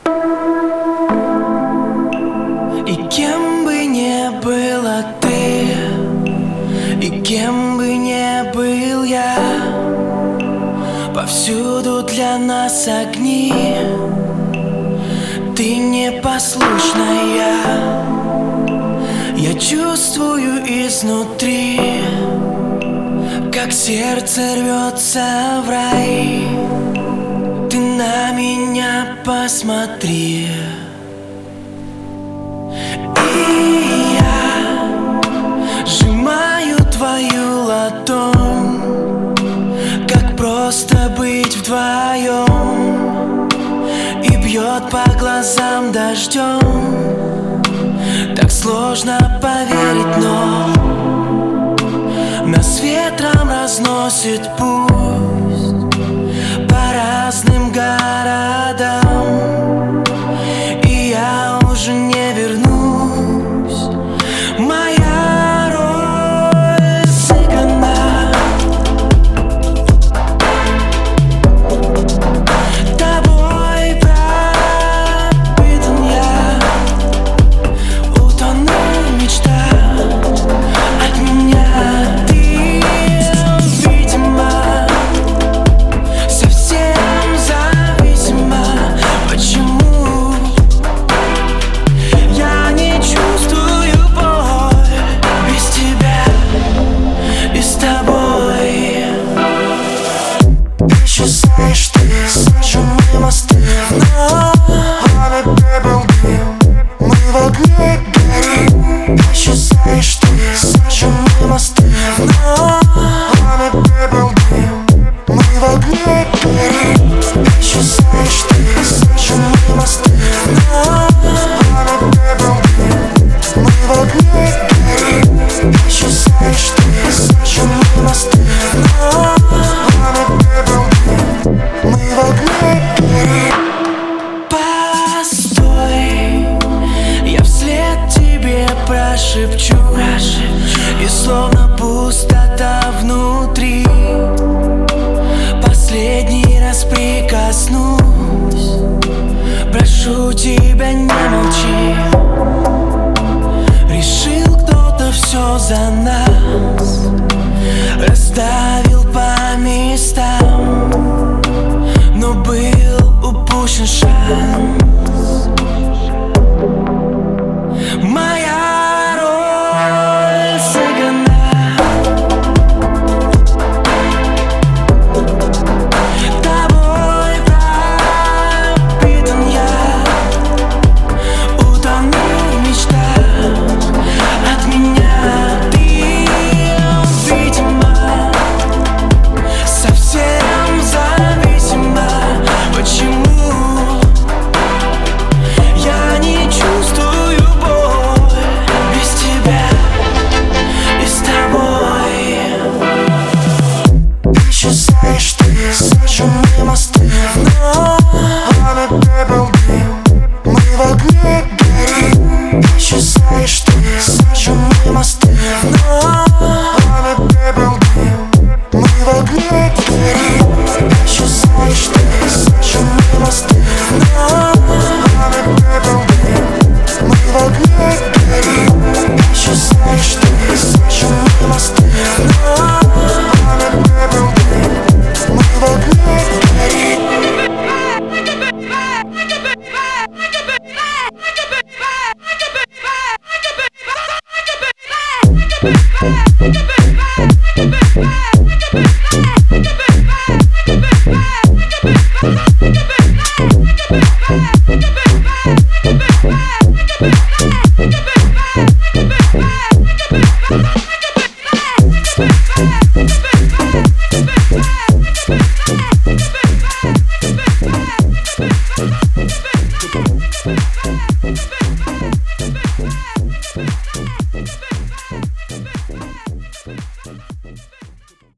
И кем бы ни была ты, и кем бы ни был я, повсюду для нас огни. Ты непослушная, я чувствую изнутри, как сердце рвется в рай. Ты на меня посмотри. И я сжимаю твою ладонь, как просто быть вдвоем. И бьет по глазам дождем, так сложно поверить, но нас ветром разносит пусть по разным городам, и я уже не вернусь. Моя роль сыграна, тобой пропитан я, утону в мечтах от меня. Ты, видимо, совсем зависима. Почему я не чувствую боль без тебя и с тобой? Исчезаешь ты, сожжем мы мосты, но пламя был дым, мы в огне горим. Исчезаешь ты, сожжем мы мосты, но пламя был дым, мы в огне горим. Исчезаешь ты, сожжем мы мосты, но пламя был дым, мы в огне горим. Исчезаешь ты, сожжем мы мосты, но пламя был дым, мы в огне горим. Постой, я вслед тебе прошепчу, и словно пустота внутри последний раз прикоснусь. Прошу тебя, не молчи. Решил кто-то все за нас, расставил по местам, но был упущен шанс. Моя роль сыграна, тобой пропитан я, утону в мечтах от меня. Ты, видимо, совсем зависима. Почему я не чувствую боль без тебя и с тобой? Исчезаешь ты, сожжем мы мосты, но пламя был дым, мы в огне горим. Исчезаешь ты, сожжем мы мосты, но пламя был дым, мы в огне горим. Исчезаешь ты, сожжем мы мосты, но пламя был дым, мы в огне горим. Исчезаешь ты, сожжем мы мосты, но пламя был дым, мы в огне горим.